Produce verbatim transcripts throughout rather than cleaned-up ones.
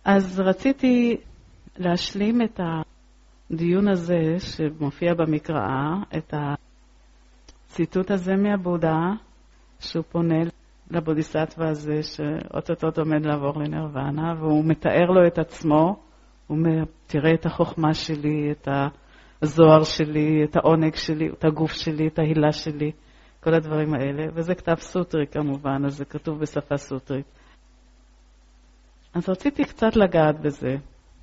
אז רציתי להשלים את הדיון הזה שמופיע במקראה, את הציטוט הזה מהבודה, שהוא פונה לבודיסטווה הזה שאוטוטוט עומד לעבור לנירוונה, והוא מתאר לו את עצמו, הוא אומר, תראה את החוכמה שלי, את הזוהר שלי, את העונג שלי, את הגוף שלי, את ההילה שלי, כל הדברים האלה, וזה כתב סוטרי כמובן, אז זה כתוב בשפה סוטרית. אז רציתי קצת לגעת בזה.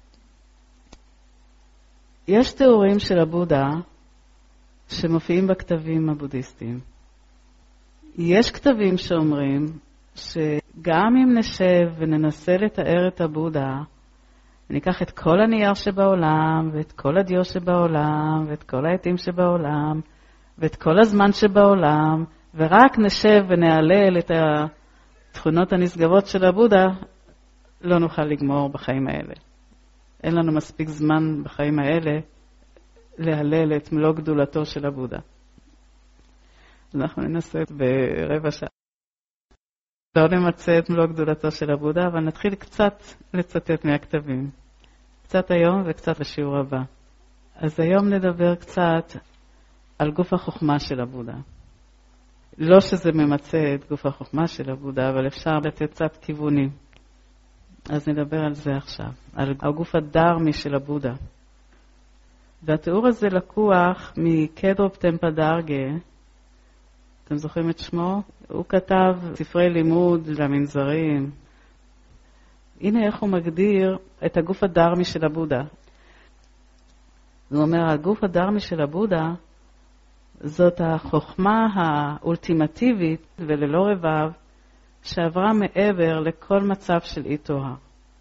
יש תיאורים של הבודה שמופיעים בכתבים הבודיסטיים. יש כתבים שאומרים שגם אם נשב וננסה לתאר את הבודה, ניקח את כל הנייר שבעולם, ואת כל הדיו שבעולם, ואת כל העתים שבעולם, ואת כל הזמן שבעולם, ורק נשב ונעלל את התכונות הנשגבות של הבודה, לא נוכל לגמור בחיים האלה. אין לנו מספיק זמן בחיים האלה להלל את מלוא גדולתו של הבודה. אנחנו ננסה ברבע שעה. לא נמצא את מלוא גדולתו של הבודה, אבל נתחיל קצת לצטט מהכתבים. קצת היום וקצת בשיעור הבא. אז היום נדבר קצת על גוף החוכמה של הבודה. לא שזה ממצא את גוף החוכמה של הבודה, אבל אפשר לתת קצת כיוונים. אז נדבר על זה עכשיו, על הגוף הדרמי של הבודה. והתיאור הזה לקוח מקדרופ טמפה דרגה, אתם זוכרים את שמו? הוא כתב ספרי לימוד למנזרים. הנה איך הוא מגדיר את הגוף הדרמי של הבודה. הוא אומר, הגוף הדרמי של הבודה זאת החוכמה האולטימטיבית וללא רבב שעברה מעבר לכל מצב של אי-תוהה.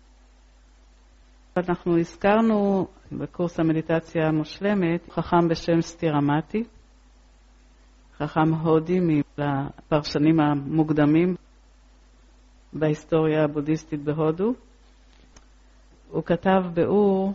אנחנו הזכרנו בקורס המדיטציה המושלמת חכם בשם סטירמטי, חכם הודי מהפרשנים המוקדמים בהיסטוריה הבודהיסטית בהודו. הוא כתב באור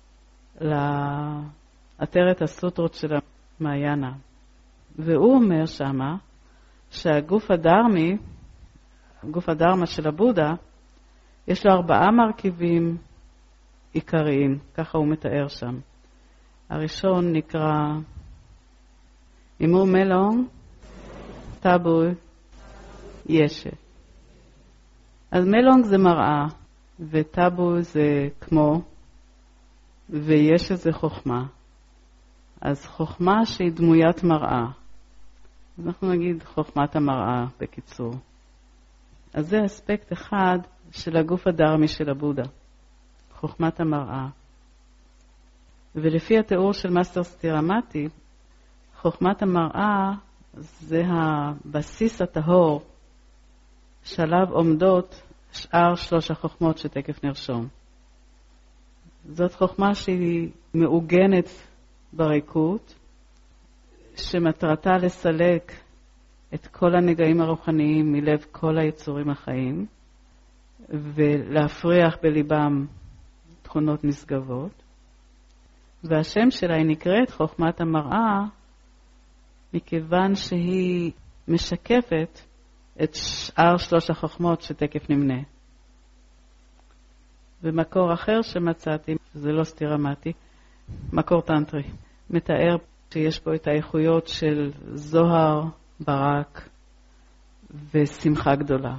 לעטרת הסוטרות של המעיינה, והוא אומר שמה שהגוף הדרמי, הגוף הדרמה של הבודה, יש לו ארבעה מרכיבים עיקריים, ככה הוא מתאר שם. הראשון נקרא אימו מלונג, טאבו, ישה. אז מלונג זה מראה, וטאבו זה כמו, וישה זה חוכמה. אז חוכמה שהיא דמוית מראה. אנחנו נגיד חוכמת המראה בקיצור. אז זה אספקט אחד של הגוף הדרמי של הבודה, חוכמת המראה. ולפי התיאור של מאסטר סטירמטי, חוכמת המראה זה הבסיס הטהור שעליו עומדות שאר שלוש החוכמות שתקף נרשום. זאת חוכמה שהיא מעוגנת בריקות, שמטרתה לסלק את כל הנגעים הרוחניים מלב כל היצורים החיים, ולהפריח בליבם תכונות נשגבות. והשם שלה היא נקראת חוכמת המראה, מכיוון שהיא משקפת את שאר שלוש החוכמות שתקף נמנה. במקור אחר שמצאתי, זה לא סטירמטי, מקור טנטרי, מתאר שיש פה את האיכויות של זוהר, ברק ושמחה גדולה.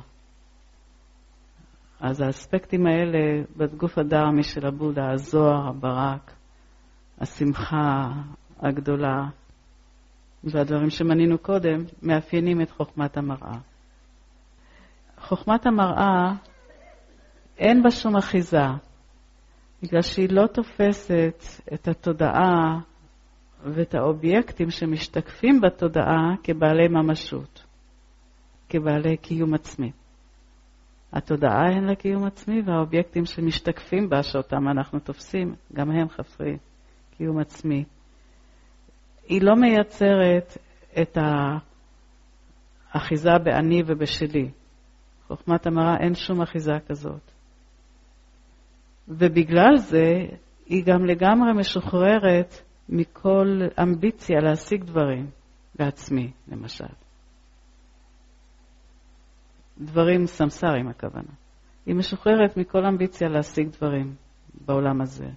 אז האספקטים האלה בגוף הדרמי של הבודה, הזוהר, הברק, השמחה הגדולה והדברים שמנינו קודם, מאפיינים את חוכמת המראה. חוכמת המראה אין בה שום אחיזה, בגלל שהיא לא תופסת את התודעה ואת האובייקטים שמשתקפים בתודעה כבעלי ממשות, כבעלי קיום עצמי. התודעה אין לה קיום עצמי, והאובייקטים שמשתקפים בה, שאותם אנחנו תופסים, גם הם חסרי קיום עצמי. היא לא מייצרת את האחיזה בעני ובשלי. חוכמת המראה אין שום אחיזה כזאת. ובגלל זה היא גם לגמרי משוחררת מכל אמביציה להשיג דברים בעצמי, למשל. דברים סמסרים הכוונה. היא משוחררת מכל אמביציה להשיג דברים בעולם הזה.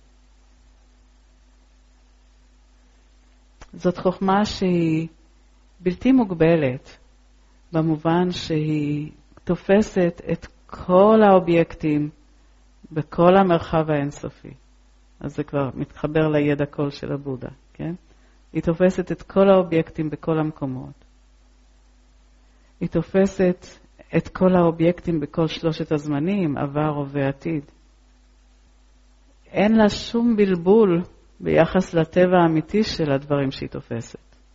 זאת חוכמה שהיא בלתי מוגבלת, במובן שהיא תופסת את כל האובייקטים בכל המרחב האינסופי. אז זה כבר מתחבר לידע כל של הבודה, כן? היא תופסת את כל האובייקטים בכל המקומות. היא תופסת את כל האובייקטים בכל שלושת הזמנים, עבר ועתיד. אין לה שום בלבול ביחס לטבע האמיתי של הדברים שהיא תופסת.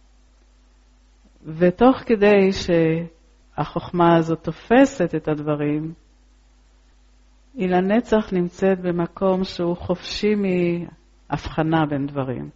ותוך כדי שהחוכמה הזאת תופסת את הדברים, היא לנצח נמצאת במקום שהוא חופשי מהבחנה בין דברים.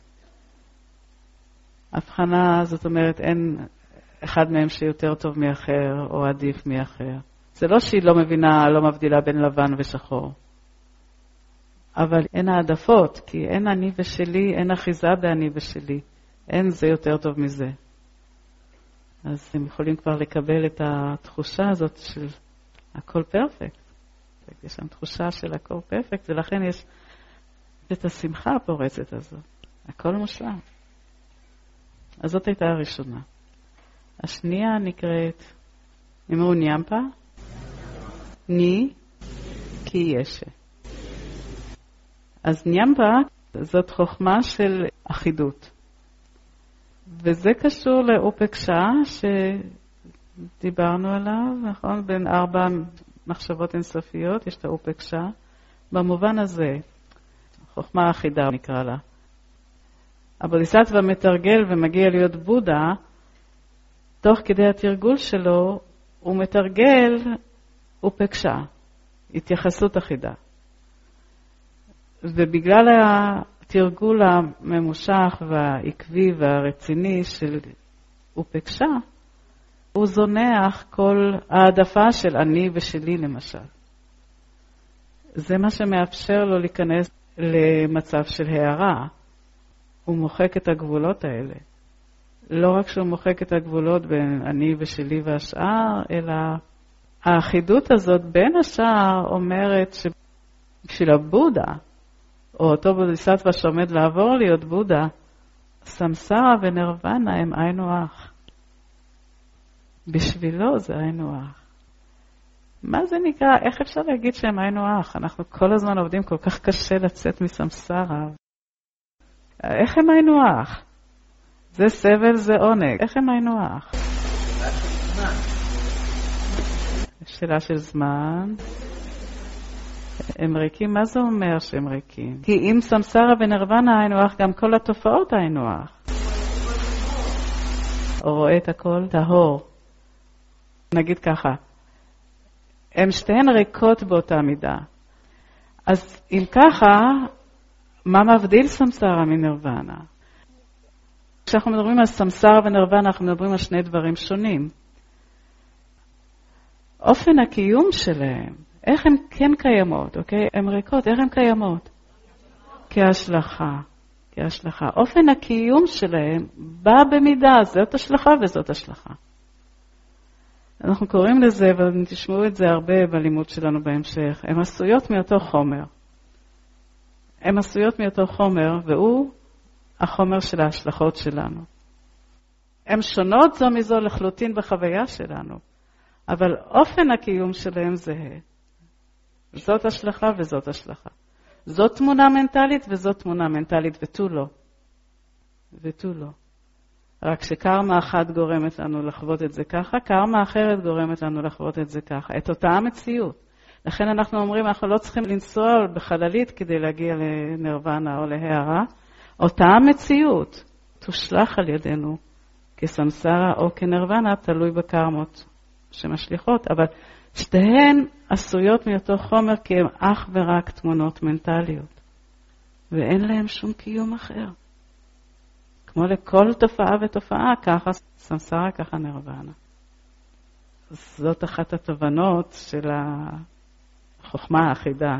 הבחנה, זאת אומרת, אין אחד מהם שיותר טוב מאחר או עדיף מאחר. זה לא שהיא לא מבינה, לא מבדילה בין לבן ושחור. אבל אין העדפות, כי אין אני ושלי, אין אחיזה באני ושלי. אין זה יותר טוב מזה. אז הם יכולים כבר לקבל את התחושה הזאת של הכל פרפקט. יש שם תחושה של הכל פרפקט, ולכן יש את השמחה הפורצת הזאת. הכל מושלם. אז זאת הייתה הראשונה. השנייה נקראת, אמרו ניאמפה, ני כי ישה. אז ניאמפה זאת חוכמה של אחידות. וזה קשור לאופקשה שדיברנו עליו, נכון? בין ארבע מחשבות אינסופיות, יש את האופקשה. במובן הזה, חוכמה אחידה נקרא לה. הבודיסטווה מתרגל ומגיע להיות בודה, תוך כדי התרגול שלו, הוא מתרגל אופקשה, התייחסות אחידה. ובגלל התרגול הממושך והעקבי והרציני של אופקשה, הוא זונח כל העדפה של אני ושלי למשל. זה מה שמאפשר לו להיכנס למצב של הערה. הוא מוחק את הגבולות האלה. לא רק שהוא מוחק את הגבולות בין אני ושלי והשאר, אלא האחידות הזאת בין השאר אומרת שבשביל הבודה, או אותו בודיסטווה שעומד לעבור להיות בודה, סמסרה ונירוונה הם היינו אח. בשבילו זה היינו אח. מה זה נקרא? איך אפשר להגיד שהם היינו אח? אנחנו כל הזמן עובדים כל כך קשה לצאת מסמסרה. איך הם היינו אח? זה סבל, זה עונג. איך הם היינו אח? שאלה של זמן. הם ריקים, מה זה אומר שהם ריקים? כי אם סמסרה ונירוונה היינו אח, גם כל התופעות היינו אח. או רואה את הכל טהור. נגיד ככה, הם שתיהן ריקות באותה מידה. אז אם ככה, מה מבדיל סמסרה מנירוונה? כשאנחנו מדברים על סמסרה ונירוונה, אנחנו מדברים על שני דברים שונים. אופן הקיום שלהם, איך הן כן קיימות, אוקיי? הן ריקות, איך הן קיימות? כהשלכה, כהשלכה. אופן הקיום שלהם בא במידה, זאת השלכה וזאת השלכה. אנחנו קוראים לזה, ותשמעו את זה הרבה בלימוד שלנו בהמשך, הן עשויות מאותו חומר. הן עשויות מאותו חומר, והוא החומר של ההשלכות שלנו. הן שונות זו מזו לחלוטין בחוויה שלנו, אבל אופן הקיום שלהם זהה. זאת השלכה וזאת השלכה. זאת תמונה מנטלית וזאת תמונה מנטלית ותו לא. ותו לא. רק שקרמה אחת גורמת לנו לחוות את זה ככה, קרמה אחרת גורמת לנו לחוות את זה ככה. את אותה המציאות. לכן אנחנו אומרים, אנחנו לא צריכים לנסוע בחללית כדי להגיע לנירוונה או להערה. אותה המציאות תושלח על ידינו כסמסרה או כנירוונה, תלוי בקרמות שמשליחות, אבל שתיהן עשויות מאותו חומר כי הן אך ורק תמונות מנטליות. ואין להם שום קיום אחר. כמו לכל תופעה ותופעה, ככה סמסרה, ככה נירוונה. זאת אחת התובנות של החוכמה האחידה.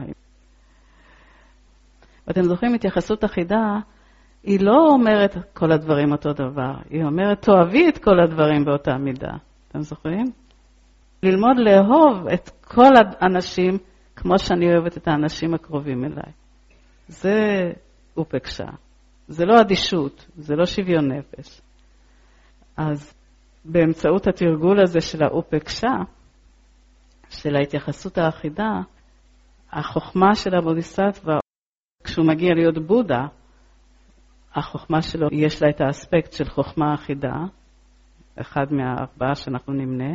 ואתם זוכרים, התייחסות אחידה, היא לא אומרת כל הדברים אותו דבר. היא אומרת, תאהבי את כל הדברים באותה מידה. אתם זוכרים? ללמוד לאהוב את כל האנשים כמו שאני אוהבת את האנשים הקרובים אליי. זה אופקשה. זה לא אדישות, זה לא שוויון נפש. אז באמצעות התרגול הזה של האופקשה, של ההתייחסות האחידה, החוכמה של הבודיסטווה, כשהוא מגיע להיות בודה, החוכמה שלו יש לה את האספקט של חוכמה אחידה, אחד מהארבעה שאנחנו נמנה,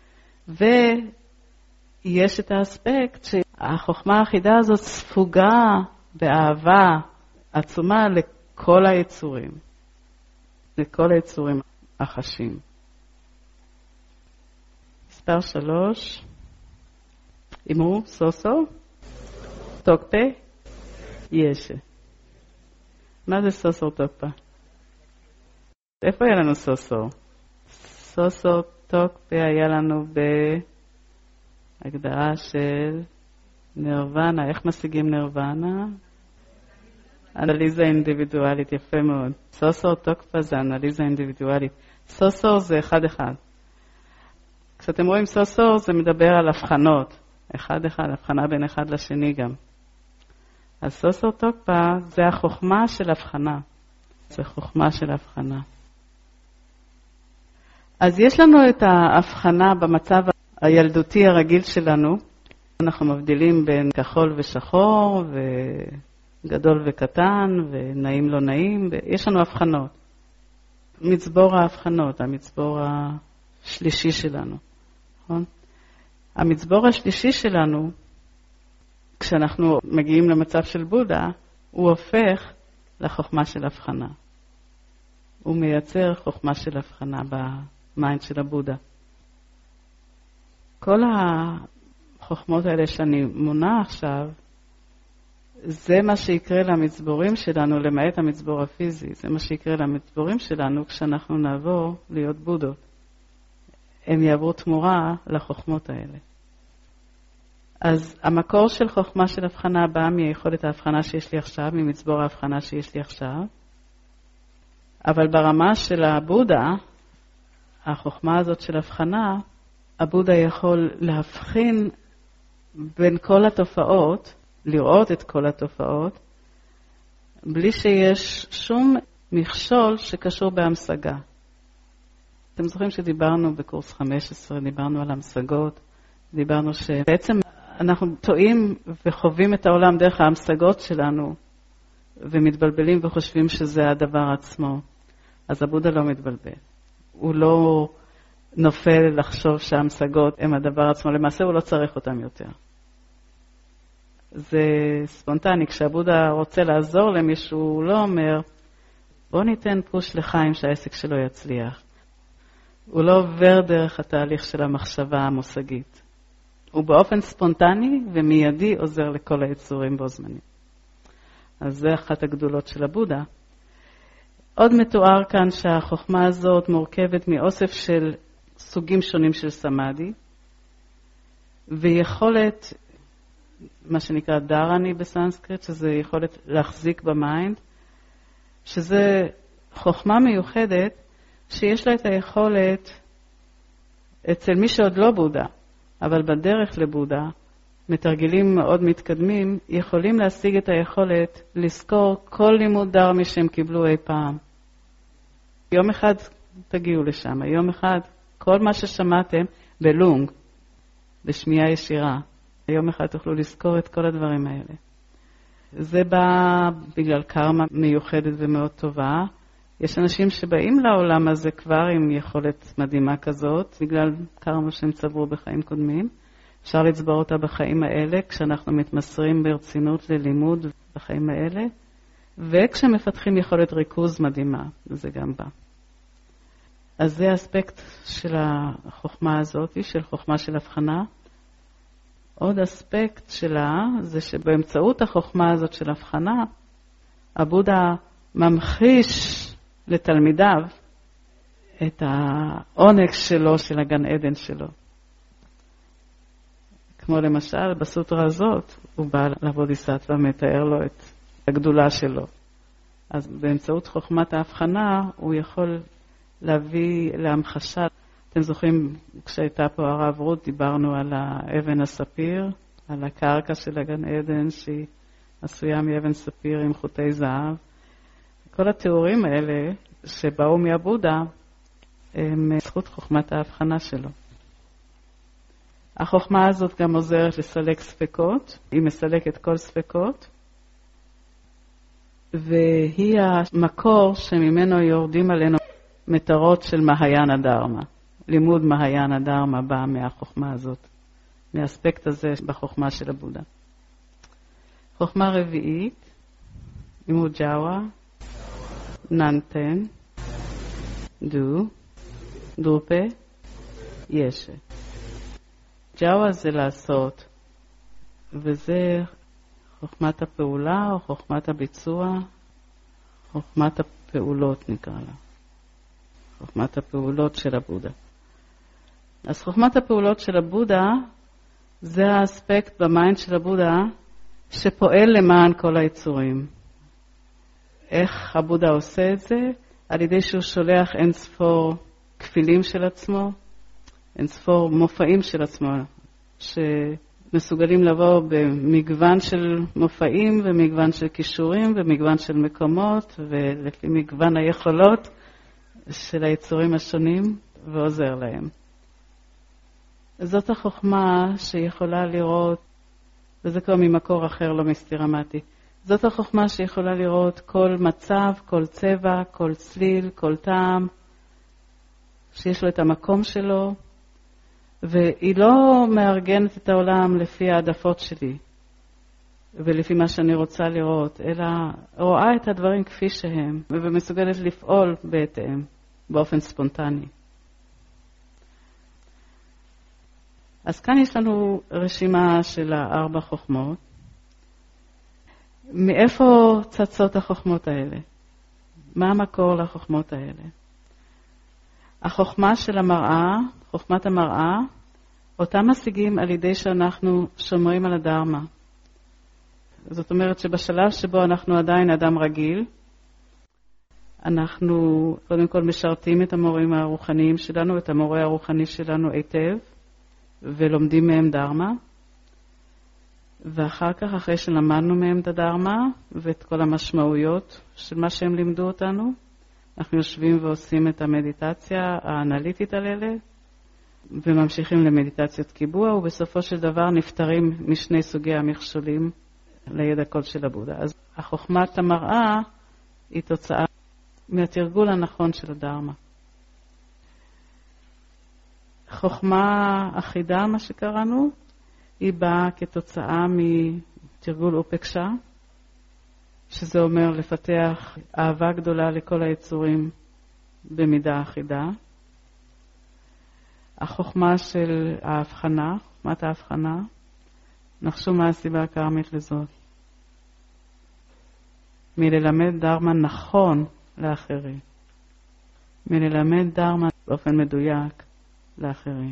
ויש את האספקט שהחוכמה האחידה הזאת ספוגה באהבה עצומה לכל היצורים, לכל היצורים החשים. מספר שלוש, אימו, סוסו, טוקפה, ישה. מה זה סוסו טוקפה? איפה היה לנו סוסו? סוסו טוקפה היה לנו בהגדרה של נירוונה. איך משיגים נירוונה? אנליזה אינדיבידואלית, יפה מאוד. סוסו טוקפה זה אנליזה אינדיבידואלית. סוסו זה אחד אחד. כשאתם רואים סוסו זה מדבר על הבחנות. אחד אחד, הבחנה בין אחד לשני גם. אז סוסו טוקפה זה החוכמה של הבחנה. זה חוכמה של הבחנה. אז יש לנו את ההבחנה במצב הילדותי הרגיל שלנו. אנחנו מבדילים בין כחול ושחור, וגדול וקטן, ונעים לא נעים. יש לנו הבחנות. מצבור ההבחנות, המצבור השלישי שלנו. נכון? המצבור השלישי שלנו, כשאנחנו מגיעים למצב של בודה, הוא הופך לחוכמה של הבחנה. הוא מייצר חוכמה של הבחנה במיינד של הבודה. כל החוכמות האלה שאני מונה עכשיו, זה מה שיקרה למצבורים שלנו, למעט המצבור הפיזי. זה מה שיקרה למצבורים שלנו כשאנחנו נעבור להיות בודות. הם יעברו תמורה לחוכמות האלה. אז המקור של חוכמה של הבחנה בא מיכולת ההבחנה שיש לי עכשיו, ממצבור ההבחנה שיש לי עכשיו. אבל ברמה של הבודה, החוכמה הזאת של הבחנה, הבודה יכול להבחין בין כל התופעות, לראות את כל התופעות, בלי שיש שום מכשול שקשור בהמשגה. אתם זוכרים שדיברנו בקורס חמש עשרה, דיברנו על המשגות, דיברנו שבעצם אנחנו טועים וחווים את העולם דרך ההמשגות שלנו, ומתבלבלים וחושבים שזה הדבר עצמו. אז הבודה לא מתבלבל. הוא לא נופל לחשוב שההמשגות הם הדבר עצמו. למעשה הוא לא צריך אותם יותר. זה ספונטני. כשהבודה רוצה לעזור למישהו, הוא לא אומר, בוא ניתן פוש לחיים שהעסק שלו יצליח. הוא לא עובר דרך התהליך של המחשבה המושגית. הוא באופן ספונטני ומיידי עוזר לכל היצורים בו זמנים. אז זה אחת הגדולות של הבודה. עוד מתואר כאן שהחוכמה הזאת מורכבת מאוסף של סוגים שונים של סמאדי, ויכולת, מה שנקרא דרני בסנסקריט, שזה יכולת להחזיק במיינד, שזה חוכמה מיוחדת שיש לה את היכולת אצל מי שעוד לא בודה, אבל בדרך לבודה, מתרגילים מאוד מתקדמים, יכולים להשיג את היכולת לזכור כל לימוד דרמי שהם קיבלו אי פעם. יום אחד תגיעו לשם, יום אחד כל מה ששמעתם בלונג, בשמיעה ישירה, יום אחד תוכלו לזכור את כל הדברים האלה. זה בא בגלל קרמה מיוחדת ומאוד טובה. יש אנשים שבאים לעולם הזה כבר עם יכולת מדהימה כזאת, בגלל קרמה שהם צברו בחיים קודמים. אפשר לצבור אותה בחיים האלה, כשאנחנו מתמסרים ברצינות ללימוד בחיים האלה, וכשמפתחים יכולת ריכוז מדהימה, זה גם בא. אז זה האספקט של החוכמה הזאת, של חוכמה של הבחנה. עוד אספקט שלה, זה שבאמצעות החוכמה הזאת של הבחנה, הבודה ממחיש לתלמידיו את העונג שלו, של הגן עדן שלו. כמו למשל, בסוטרה הזאת, הוא בא לבודיסטווה ומתאר לו את הגדולה שלו. אז באמצעות חוכמת ההבחנה, הוא יכול להביא להמחשה. אתם זוכרים, כשהייתה פה הרב רות, דיברנו על האבן הספיר, על הקרקע של הגן עדן שהיא עשויה מאבן ספיר עם חוטי זהב. כל התיאורים האלה שבאו מהבודה הם זכות חוכמת ההבחנה שלו. החוכמה הזאת גם עוזרת לסלק ספקות, היא מסלקת כל ספקות, והיא המקור שממנו יורדים עלינו מטרות של מהיין הדרמה. לימוד מהיין הדרמה בא מהחוכמה הזאת, מהאספקט הזה בחוכמה של הבודה. חוכמה רביעית, לימוד ג'אווה, ננתן, דו, דרופה, ישה. ג'אווה זה לעשות, וזה חוכמת הפעולה או חוכמת הביצוע, חוכמת הפעולות נקרא לה. חוכמת הפעולות של הבודה. אז חוכמת הפעולות של הבודה זה האספקט במיינד של הבודה שפועל למען כל היצורים. איך הבודה עושה את זה? על ידי שהוא שולח אין ספור כפילים של עצמו, אין ספור מופעים של עצמו, שמסוגלים לבוא במגוון של מופעים ומגוון של כישורים ומגוון של מקומות ולפי מגוון היכולות של היצורים השונים ועוזר להם. זאת החוכמה שיכולה לראות, וזה כבר ממקור אחר לא מסתירמתי, זאת החוכמה שיכולה לראות כל מצב, כל צבע, כל צליל, כל טעם, שיש לו את המקום שלו, והיא לא מארגנת את העולם לפי העדפות שלי, ולפי מה שאני רוצה לראות, אלא רואה את הדברים כפי שהם, ומסוגלת לפעול בהתאם, באופן ספונטני. אז כאן יש לנו רשימה של הארבע חוכמות. מאיפה צצות החוכמות האלה? מה המקור לחוכמות האלה? החוכמה של המראה, חוכמת המראה, אותה משיגים על ידי שאנחנו שומרים על הדרמה. זאת אומרת שבשלב שבו אנחנו עדיין אדם רגיל, אנחנו קודם כל משרתים את המורים הרוחניים שלנו, את המורה הרוחני שלנו היטב, ולומדים מהם דרמה. ואחר כך, אחרי שלמדנו מהם את הדרמה, ואת כל המשמעויות של מה שהם לימדו אותנו, אנחנו יושבים ועושים את המדיטציה האנליטית על אלה, וממשיכים למדיטציות קיבוע, ובסופו של דבר נפטרים משני סוגי המכשולים לידע כל של הבודה. אז החוכמת המראה היא תוצאה מהתרגול הנכון של הדרמה. חוכמה אחידה, מה שקראנו, היא באה כתוצאה מתרגול אופקשה, שזה אומר לפתח אהבה גדולה לכל היצורים במידה אחידה. החוכמה של ההבחנה, חוכמת ההבחנה, נחשו מה הסיבה הקרמית לזאת. מללמד דרמה נכון לאחרים. מללמד דרמה באופן מדויק לאחרים.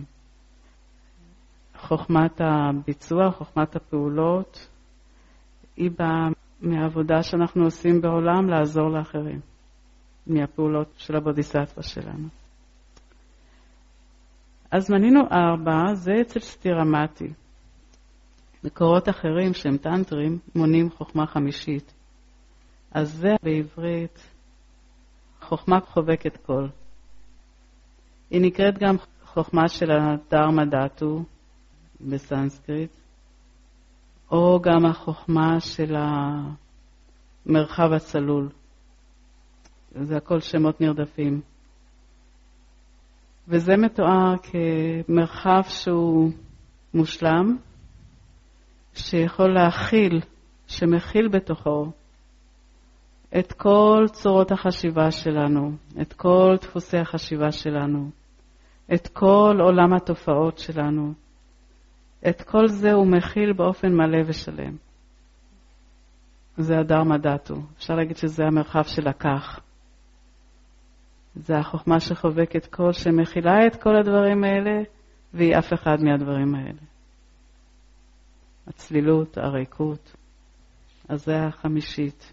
חוכמת הביצוע, חוכמת הפעולות, היא באה מהעבודה שאנחנו עושים בעולם לעזור לאחרים, מהפעולות של הבודיסטווה שלנו. אז מנינו ארבע, זה אצל סתירמתי. מקורות אחרים שהם טנטרים מונים חוכמה חמישית. אז זה בעברית חוכמה חובקת כל. היא נקראת גם חוכמה של הדרמה דאטו בסנסקריט, או גם החוכמה של המרחב הצלול. זה הכל שמות נרדפים. וזה מתואר כמרחב שהוא מושלם, שיכול להכיל, שמכיל בתוכו את כל צורות החשיבה שלנו, את כל דפוסי החשיבה שלנו, את כל עולם התופעות שלנו. את כל זה הוא מכיל באופן מלא ושלם. זה הדרמה דאטו. אפשר להגיד שזה המרחב של הכך. זה החוכמה שחובקת כל, שמכילה את כל הדברים האלה, והיא אף אחד מהדברים האלה. הצלילות, הריקות. אז זה החמישית.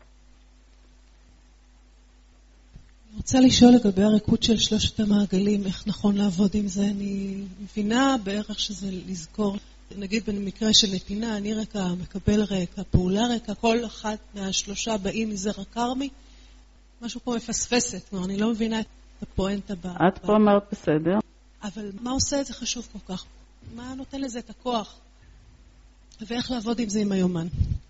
אני רוצה לשאול לגבי הריקות של שלושת המעגלים, איך נכון לעבוד עם זה. אני מבינה בערך שזה לזכור נגיד במקרה של נתינה, אני רקע, מקבל רקע, פעולה רקע, כל אחת מהשלושה באים מזרע קרמי, משהו פה מפספסת, כלומר, אני לא מבינה את הפואנטה ב... את פה אמרת בסדר. אבל מה עושה את זה חשוב כל כך? מה נותן לזה את הכוח? ואיך לעבוד עם זה עם היומן?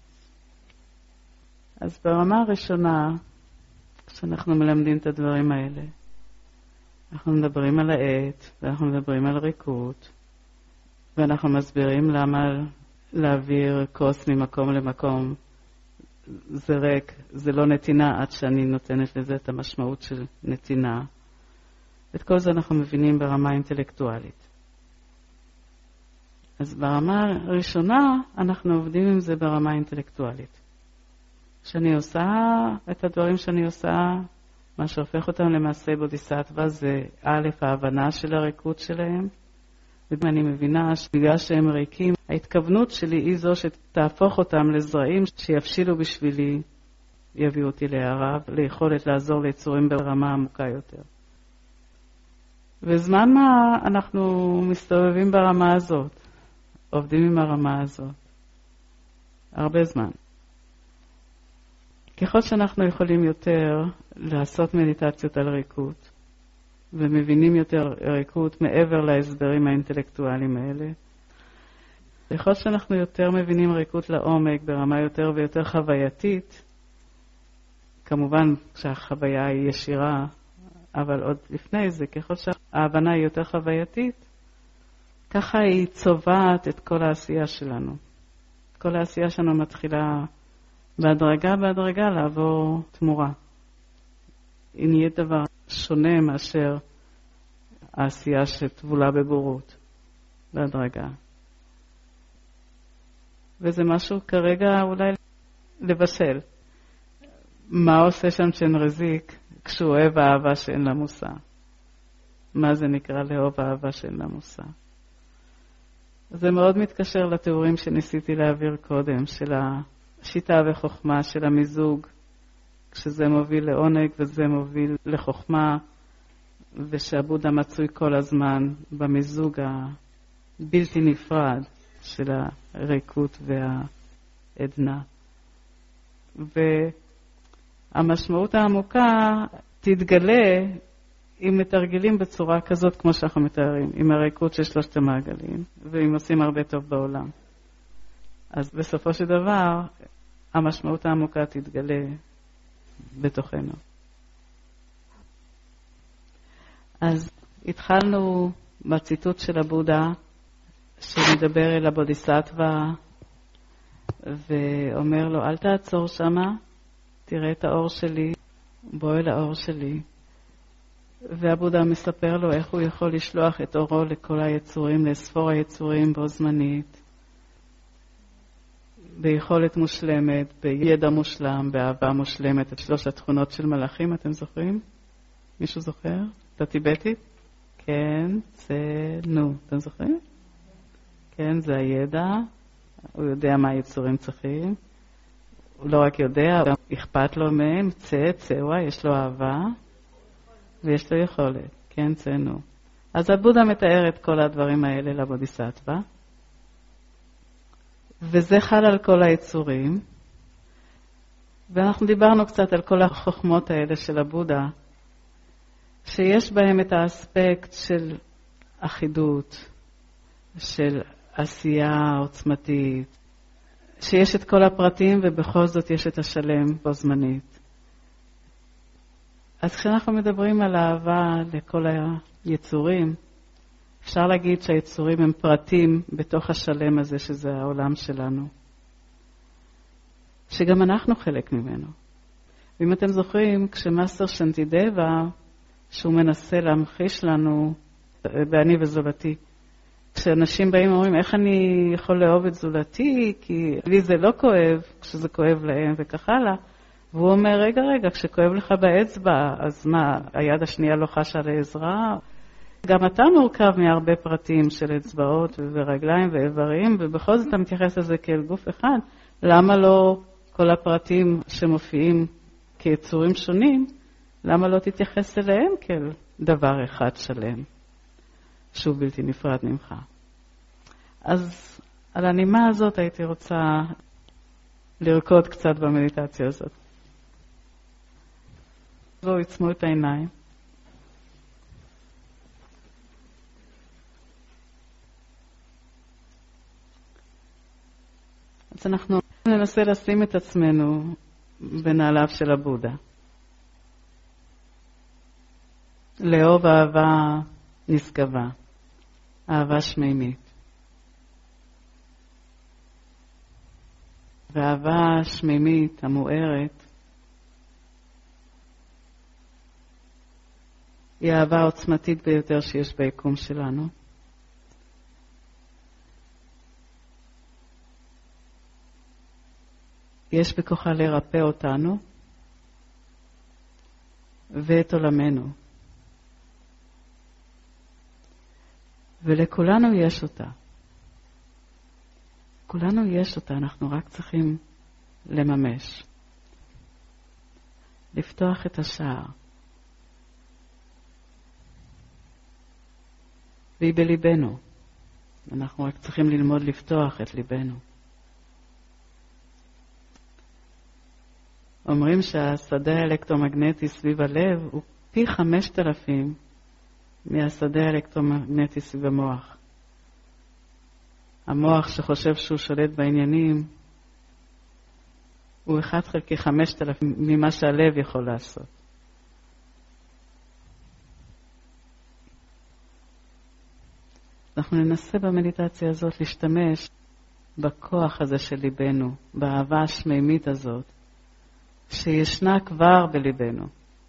אז ברמה הראשונה, כשאנחנו מלמדים את הדברים האלה, אנחנו מדברים על העט, ואנחנו מדברים על ריקות, ואנחנו מסבירים למה להעביר כוס ממקום למקום. זה ריק, זה לא נתינה עד שאני נותנת לזה את המשמעות של נתינה. את כל זה אנחנו מבינים ברמה אינטלקטואלית. אז ברמה הראשונה אנחנו עובדים עם זה ברמה אינטלקטואלית. כשאני עושה את הדברים שאני עושה, מה שהופך אותם למעשה בודיסטווה זה א', ההבנה של הריקות שלהם, ואני מבינה שבגלל שהם ריקים, ההתכוונות שלי היא זו שתהפוך אותם לזרעים שיפשילו בשבילי, יביאו אותי להערה, ליכולת לעזור ליצורים ברמה עמוקה יותר. וזמן מה אנחנו מסתובבים ברמה הזאת, עובדים עם הרמה הזאת, הרבה זמן. ככל שאנחנו יכולים יותר לעשות מדיטציות על ריקות, ומבינים יותר ריקות מעבר להסברים האינטלקטואליים האלה, ככל שאנחנו יותר מבינים ריקות לעומק ברמה יותר ויותר חווייתית, כמובן שהחוויה היא ישירה, אבל עוד לפני זה, ככל שההבנה היא יותר חווייתית, ככה היא צובעת את כל העשייה שלנו. כל העשייה שלנו מתחילה בהדרגה בהדרגה לעבור תמורה. היא נהיה דבר שונה מאשר העשייה שטבולה בבורות, בהדרגה. וזה משהו כרגע אולי לבשל. מה עושה שם צ'נרזיק כשהוא אוהב אהבה שאין לה מושא? מה זה נקרא לאהוב אהבה שאין לה מושא? זה מאוד מתקשר לתיאורים שניסיתי להעביר קודם, של השיטה וחוכמה, של המיזוג, כשזה מוביל לעונג וזה מוביל לחוכמה, ושהבודה מצוי כל הזמן במיזוג הבלתי נפרד של הריקות והעדנה. והמשמעות העמוקה תתגלה אם מתרגלים בצורה כזאת כמו שאנחנו מתארים, עם הריקות של שלושת המעגלים, ואם עושים הרבה טוב בעולם. אז בסופו של דבר, המשמעות העמוקה תתגלה בתוכנו. אז התחלנו בציטוט של הבודה, שמדבר אל הבודיסטווה, ואומר לו, אל תעצור שמה, תראה את האור שלי, בוא אל האור שלי. והבודה מספר לו איך הוא יכול לשלוח את אורו לכל היצורים, לספור היצורים בו זמנית, ביכולת מושלמת, בידע מושלם, באהבה מושלמת, את שלוש התכונות של מלאכים, אתם זוכרים? מישהו זוכר? אתה טיבטית? כן, זה נו, אתם זוכרים? כן, זה הידע, הוא יודע מה היצורים צריכים, הוא לא רק יודע, הוא גם אכפת לו מהם, צא, צאווה, יש לו אהבה, ויש לו יכולת, כן, צאנו. אז הבודה מתאר את כל הדברים האלה לבודיסטווה, וזה חל על כל היצורים, ואנחנו דיברנו קצת על כל החוכמות האלה של הבודה, שיש בהם את האספקט של אחידות, של עשייה עוצמתית, שיש את כל הפרטים ובכל זאת יש את השלם בו זמנית. אז כשאנחנו מדברים על אהבה לכל היצורים, אפשר להגיד שהיצורים הם פרטים בתוך השלם הזה שזה העולם שלנו. שגם אנחנו חלק ממנו. ואם אתם זוכרים, כשמאסטר שנטידבה, שהוא מנסה להמחיש לנו, באני וזולתי, כשאנשים באים ואומרים, איך אני יכול לאהוב את זולתי, כי לי זה לא כואב, כשזה כואב להם וכך הלאה, והוא אומר, רגע, רגע, כשכואב לך באצבע, אז מה, היד השנייה לא חשה לעזרה? גם אתה מורכב מהרבה פרטים של אצבעות ורגליים ואיברים, ובכל זאת אתה מתייחס לזה כאל גוף אחד. למה לא כל הפרטים שמופיעים כיצורים שונים, למה לא תתייחס אליהם כאל דבר אחד שלם, שהוא בלתי נפרד ממך? אז על הנימה הזאת הייתי רוצה לרקוד קצת במדיטציה הזאת. בואו עצמו את העיניים. אז אנחנו ננסה לשים את עצמנו בנעליו של הבודה. לאהוב אהבה נשגבה, אהבה שמימית. והאהבה השמימית, המוארת, היא האהבה העוצמתית ביותר שיש ביקום שלנו. יש בכוחה לרפא אותנו ואת עולמנו. ולכולנו יש אותה. כולנו יש אותה, אנחנו רק צריכים לממש. לפתוח את השער. והיא בליבנו. אנחנו רק צריכים ללמוד לפתוח את ליבנו. אומרים שהשדה האלקטרומגנטי סביב הלב הוא פי חמשת אלפים מהשדה האלקטרומגנטי סביב המוח. המוח שחושב שהוא שולט בעניינים הוא אחד חלקי חמשת אלפים ממה שהלב יכול לעשות. אנחנו ננסה במדיטציה הזאת להשתמש בכוח הזה של ליבנו, באהבה השמימית הזאת, שישנה כבר בליבנו.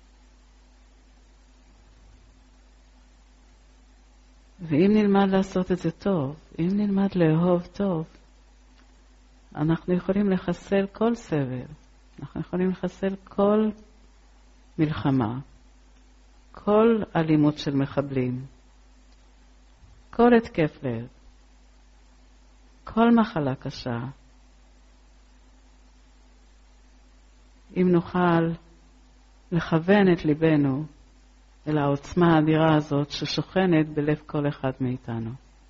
ואם נלמד לעשות את זה טוב, אם נלמד לאהוב טוב, אנחנו יכולים לחסל כל סבל, אנחנו יכולים לחסל כל מלחמה, כל אלימות של מחבלים, כל התקף לב, כל מחלה קשה. אם נוכל לכוון את ליבנו אל העוצמה האדירה הזאת ששוכנת בלב כל אחד מאיתנו.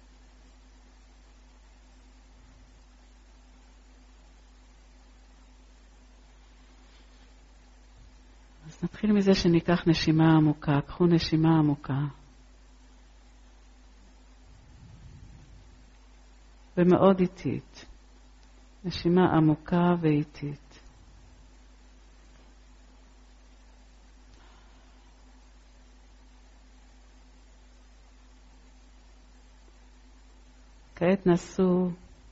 אז נתחיל מזה שניקח נשימה עמוקה. קחו נשימה עמוקה. ומאוד איטית. נשימה עמוקה ואיטית. כעת נסו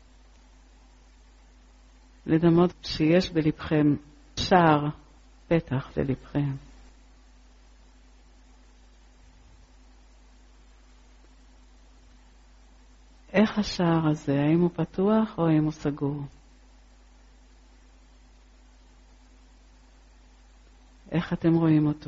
לדמות שיש בלבכם שער פתח ללבכם. איך השער הזה? האם הוא פתוח או האם הוא סגור? איך אתם רואים אותו?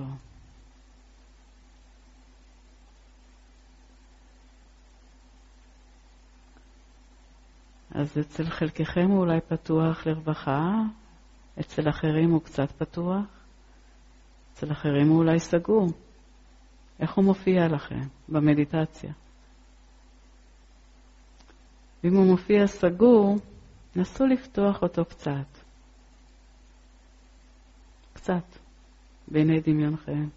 אז אצל חלקכם הוא אולי פתוח לרווחה, אצל אחרים הוא קצת פתוח, אצל אחרים הוא אולי סגור. איך הוא מופיע לכם במדיטציה? ואם הוא מופיע סגור, נסו לפתוח אותו קצת. קצת, בעיני דמיונכם.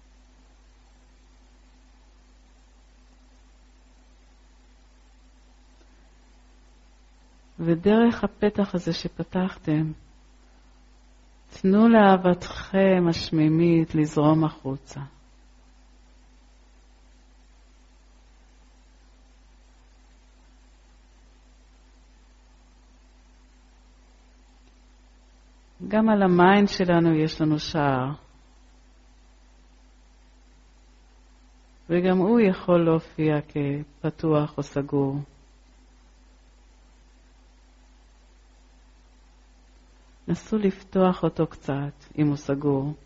ודרך הפתח הזה שפתחתם, תנו לאהבתכם השמימית לזרום החוצה. גם על המיינד שלנו יש לנו שער. וגם הוא יכול להופיע כפתוח או סגור. נסו לפתוח אותו קצת, אם הוא סגור.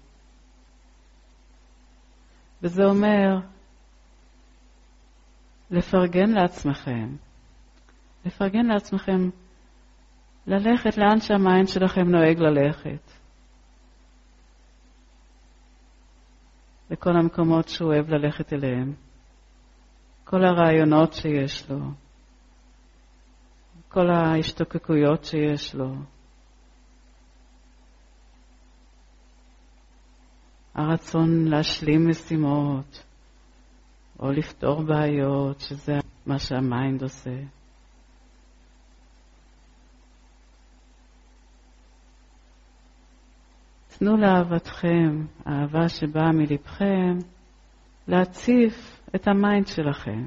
וזה אומר לפרגן לעצמכם. לפרגן לעצמכם ללכת לאן שהמיינד שלכם נוהג ללכת. לכל המקומות שהוא אוהב ללכת אליהם. כל הרעיונות שיש לו. כל ההשתוקקויות שיש לו. הרצון להשלים משימות, או לפתור בעיות, שזה מה שהמיינד עושה. תנו לאהבתכם, האהבה שבאה מלבכם, להציף את המיינד שלכם.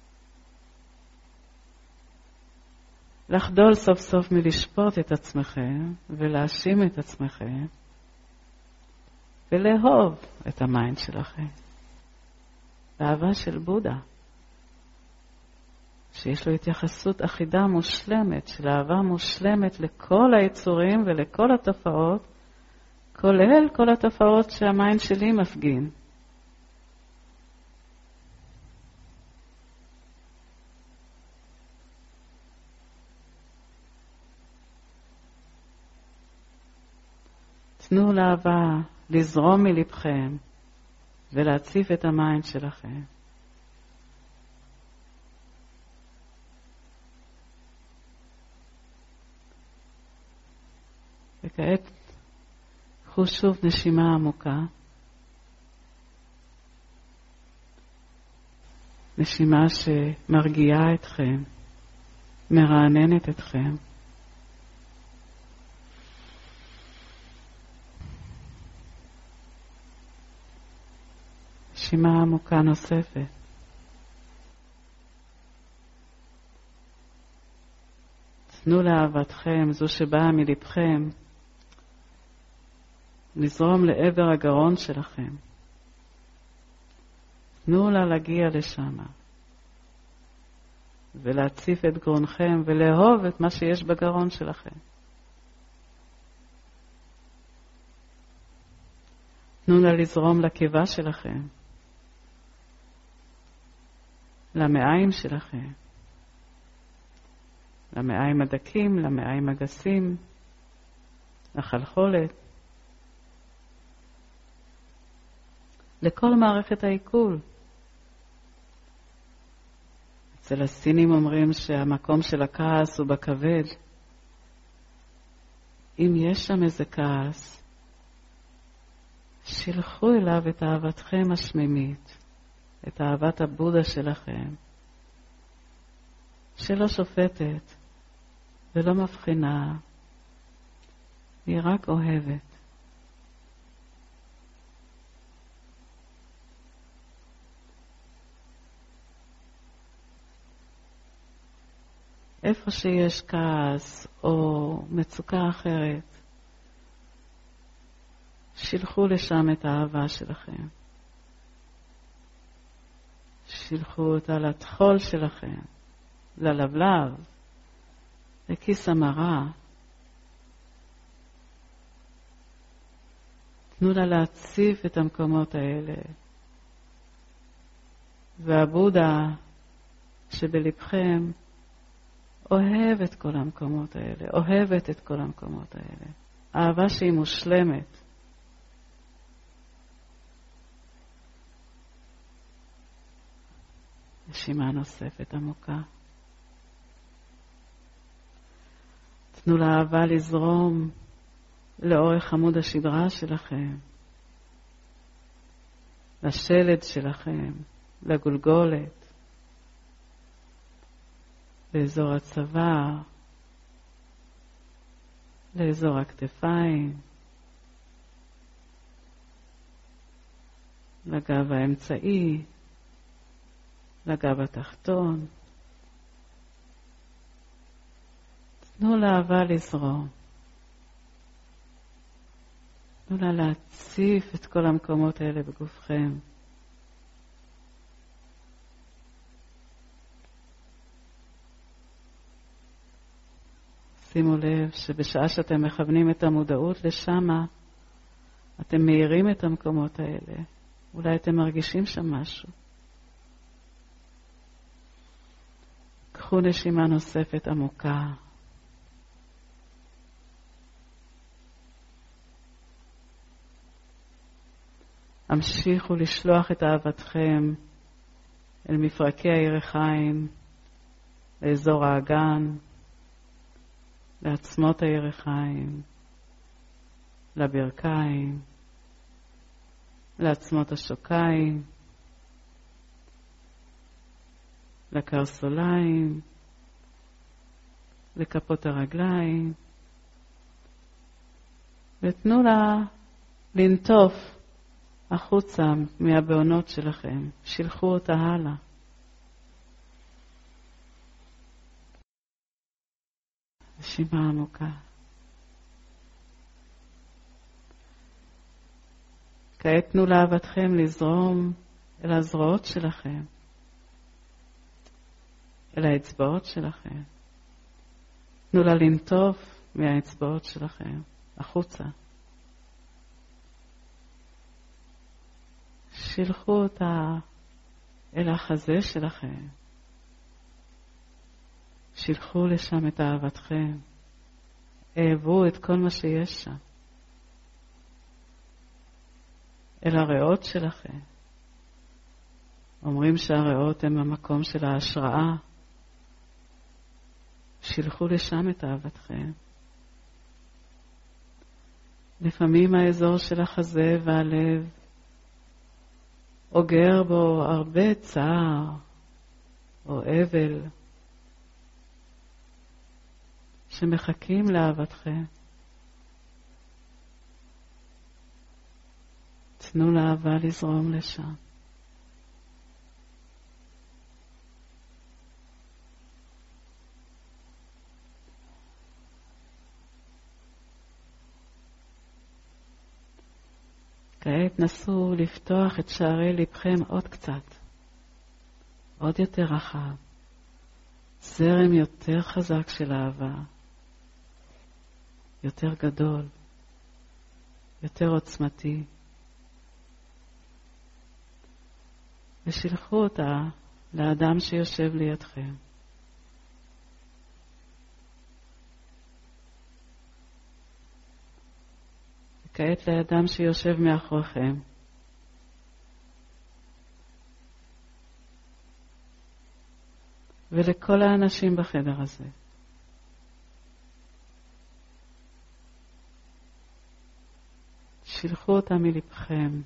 לחדול סוף סוף מלשפוט את עצמכם ולהאשים את עצמכם ולאהוב את המיינד שלכם. האהבה של בודה, שיש לו התייחסות אחידה מושלמת, של אהבה מושלמת לכל היצורים ולכל התופעות, כולל כל התופעות שהמיינד שלי מפגין. תנו לאהבה לזרום מלבכם ולהציף את המיינד שלכם. וכעת קחו שוב נשימה עמוקה. נשימה שמרגיעה אתכם, מרעננת אתכם. נשימה עמוקה נוספת. תנו לאהבתכם, זו שבאה מלבכם, לזרום לעבר הגרון שלכם. תנו לה להגיע לשם ולהציף את גרונכם ולאהוב את מה שיש בגרון שלכם. תנו לה לזרום לקיבה שלכם, למעיים שלכם, למעיים הדקים, למעיים הגסים, לחלחולת, לכל מערכת העיכול. אצל הסינים אומרים שהמקום של הכעס הוא בכבד. אם יש שם איזה כעס, שילחו אליו את אהבתכם השמימית, את אהבת הבודה שלכם, שלא שופטת ולא מבחינה, היא רק אוהבת. איפה שיש כעס או מצוקה אחרת, שילחו לשם את האהבה שלכם. שילחו אותה לתחול שלכם, ללבלב, לכיס המרה. תנו לה להציף את המקומות האלה. והבודה שבלבכם אוהב את כל המקומות האלה, אוהבת את כל המקומות האלה. אהבה שהיא מושלמת. נשימה נוספת עמוקה. תנו לאהבה לזרום לאורך עמוד השדרה שלכם, לשלד שלכם, לגולגולת, לאזור הצוואר, לאזור הכתפיים, לגב האמצעי, לגב התחתון. תנו לאהבה לזרום. תנו לה להציף את כל המקומות האלה בגופכם. שימו לב שבשעה שאתם מכוונים את המודעות לשמה, אתם מאירים את המקומות האלה. אולי אתם מרגישים שם משהו. קחו נשימה נוספת עמוקה. המשיכו לשלוח את אהבתכם אל מפרקי הירכיים, לאזור האגן, לעצמות הירכיים, לברכיים, לעצמות השוקיים, לקרסוליים, לכפות הרגליים, ותנו לה לנטוף החוצה מהבעונות שלכם, שילחו אותה הלאה. נשימה עמוקה. כעת תנו לאהבתכם לזרום אל הזרועות שלכם, אל האצבעות שלכם. תנו לה לנטוף מהאצבעות שלכם החוצה. שילחו אותה אל החזה שלכם. שילחו לשם את אהבתכם. אהבו את כל מה שיש שם. אל הריאות שלכם. אומרים שהריאות הם המקום של ההשראה. שילחו לשם את אהבתכם. לפעמים האזור של החזה והלב אוגר בו הרבה צער או אבל שמחכים לאהבתכם. תנו לאהבה לזרום לשם. כעת נסו לפתוח את שערי לבכם עוד קצת, עוד יותר רחב, זרם יותר חזק של אהבה, יותר גדול, יותר עוצמתי, ושילחו אותה לאדם שיושב לידכם. כעת לאדם שיושב מאחוריכם. ולכל האנשים בחדר הזה. שילחו אותם מלבכם.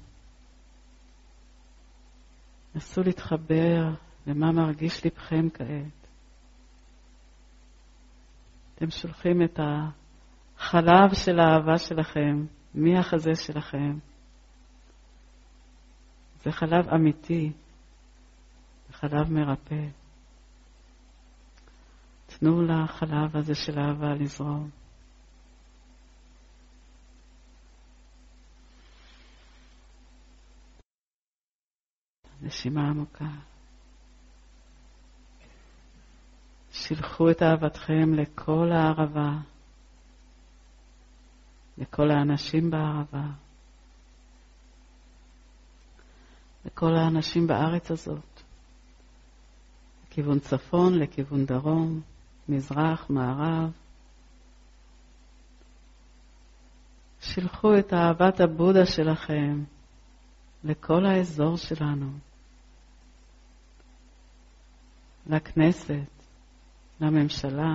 נסו להתחבר למה מרגיש לבכם כעת. אתם שולחים את החלב של האהבה שלכם מהחזה שלכם. זה חלב אמיתי, זה חלב מרפא. תנו לחלב הזה של האהבה לזרום. נשימה עמוקה. שילחו את אהבתכם לכל הערבה, לכל האנשים בערבה, לכל האנשים בארץ הזאת, לכיוון צפון, לכיוון דרום, מזרח, מערב. שילחו את אהבת הבודה שלכם לכל האזור שלנו, לכנסת, לממשלה.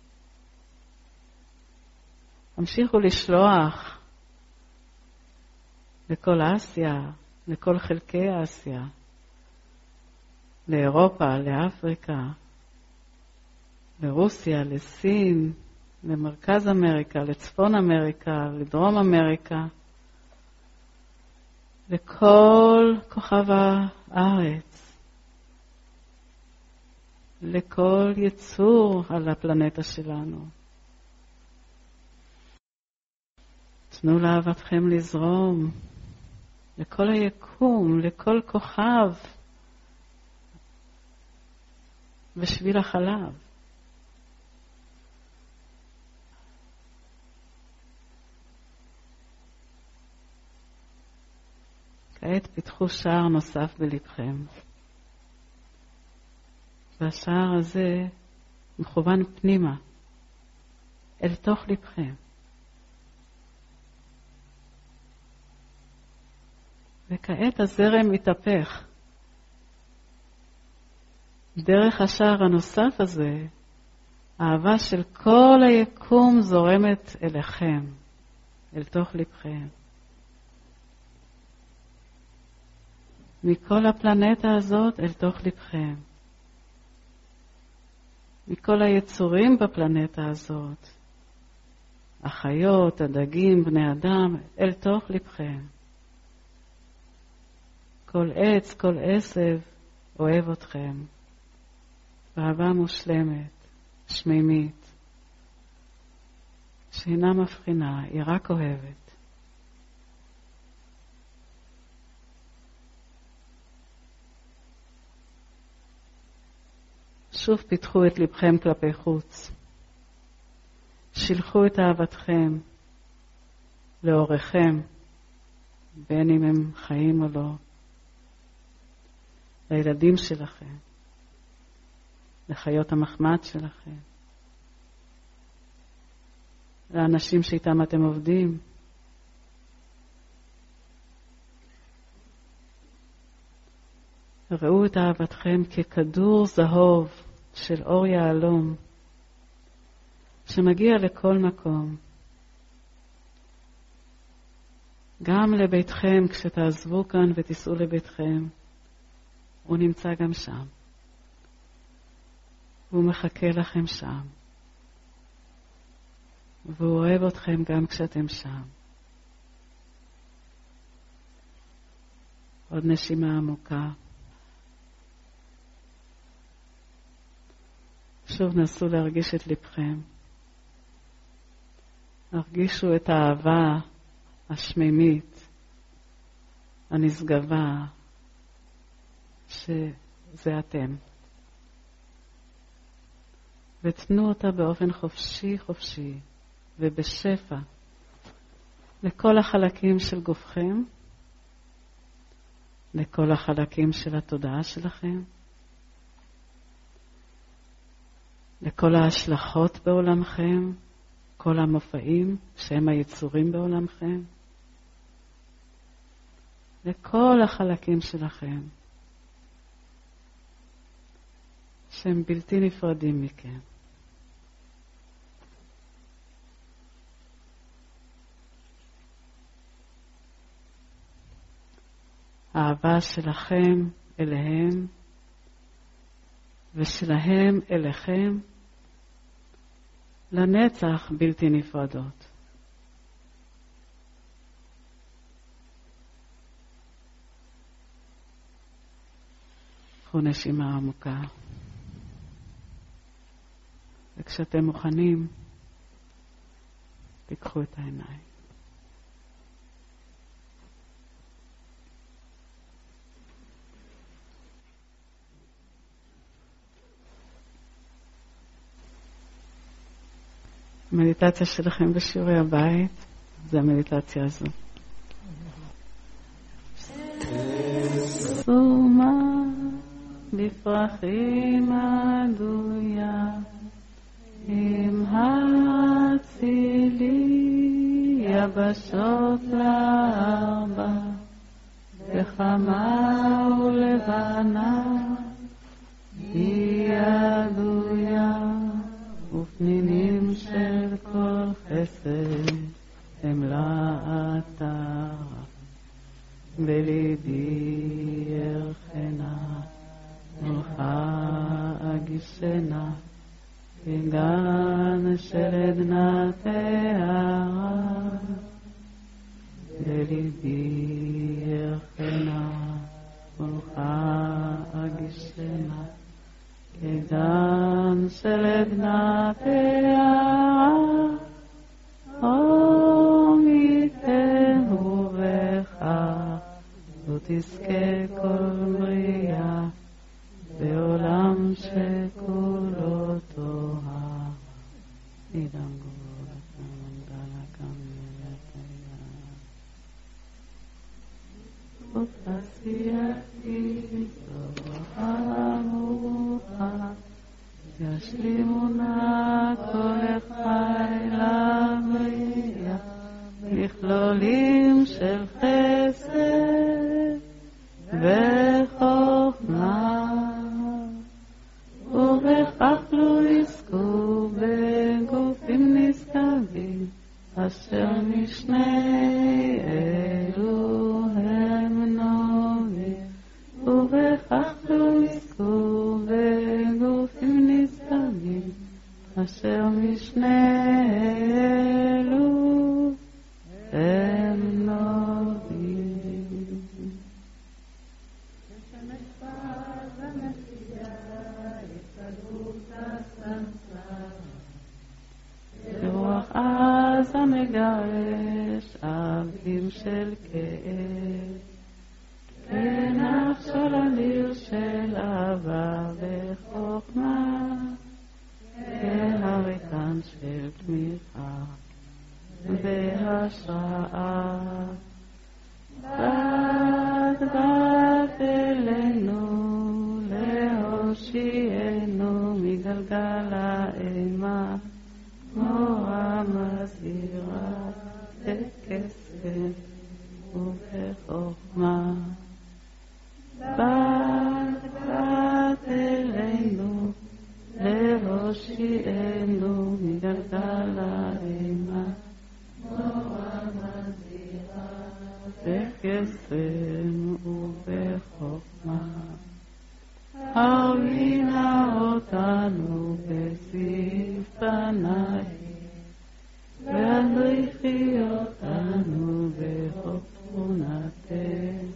המשיכו לשלוח לכל אסיה, לכל חלקי אסיה, לאירופה, לאפריקה, לרוסיה, לסין, למרכז אמריקה, לצפון אמריקה, לדרום אמריקה, לכל כוכב הארץ, לכל יצור על הפלנטה שלנו. תנו לאהבתכם לזרום לכל היקום, לכל כוכב בשביל החלב. כעת פיתחו שער נוסף בלבכם. והשער הזה מכוון פנימה, אל תוך לבכם. וכעת הזרם מתהפך. דרך השער הנוסף הזה האהבה של כל היקום זורמת אליכם, אל תוך לבכם. מכל הפלנטה הזאת אל תוך לבכם. מכל היצורים בפלנטה הזאת, החיות, הדגים, בני אדם, אל תוך לבכם. כל עץ, כל עשב אוהב אתכם. באהבה מושלמת, שמימית, שאינה מבחינה, היא רק אוהבת. שוב פיתחו את לבכם כלפי חוץ. שילחו את אהבתכם לאורכם, בין אם הם חיים או לא, לילדים שלכם, לחיות המחמד שלכם, לאנשים שאיתם אתם עובדים. ראו את אהבתכם ככדור זהוב של אור יעלום שמגיע לכל מקום. גם לביתכם, כשתעזבו כאן ותיסעו לביתכם, הוא נמצא גם שם. הוא מחכה לכם שם. והוא אוהב אתכם גם כשאתם שם. עוד נשימה עמוקה. שוב נסו להרגיש את לבכם. הרגישו את האהבה השמימית, הנשגבה, שזה אתם. ותנו אותה באופן חופשי חופשי ובשפע לכל החלקים של גופכם, לכל החלקים של התודעה שלכם, לכל ההשלכות בעולמכם, כל המופעים שהם היצורים בעולמכם, לכל החלקים שלכם שהם בלתי נפרדים מכם. האהבה שלכם אליהם ושלהם אליכם לנצח בלתי נפרדות. קחו נשימה עמוקה. וכשאתם מוכנים, תיקחו את העיניים. המדיטציה שלכם בשיעורי הבית זה המדיטציה הזו. סומה בפרחים עדויה עם הצילי יבשות לארבע וחמה ולבנה היא עדויה ופנינים של כל חסד הם לאתר בליבי ירחנה מולך אגישנה כגן של עדנה תארה בליבי ירחנה מולך אגישנה כגן של עדנה תארה אום יתנו בך ותזכה כל בריאה בעולם שכולו טוהר אידם גבול הקמנדלה כמלתיה ופסייתי תוהר מוחה ישלימונה כל חי לבריאה מכלולים של חסד וחוכמה ובכך לא יזכו אשר משני אלו הם נובים, ובכך לא יזכו בגופים נשגבים, אשר משני אלו הם נובים. רוח עז המגרש אבים של כאב, כנפשו לניר של אהבה וחוכמה, כהריקן של תמיכה בהשראה. בת בת אלינו להושיענו מגלגל האימה, כמו המזהירה בקסם ובחוכמה. בת בת אלינו להושיענו מגלגל האימה, כמו המזהירה בקסם ובחוכמה. הובילה אותנו בסיף פנייך, והדריכי אותנו בחוק תבונתך,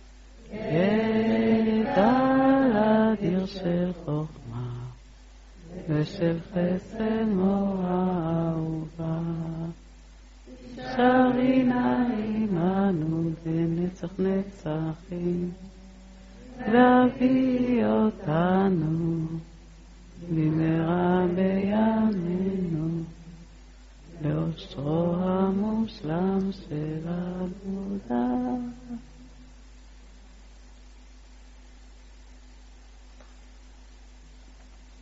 כגל אדיר של חוכמה ושל חסד מורה אהובה. שרי נא עמנו בנצח נצחים, להביא אותנו במהרה בימינו לאושרו המושלם של הבודה.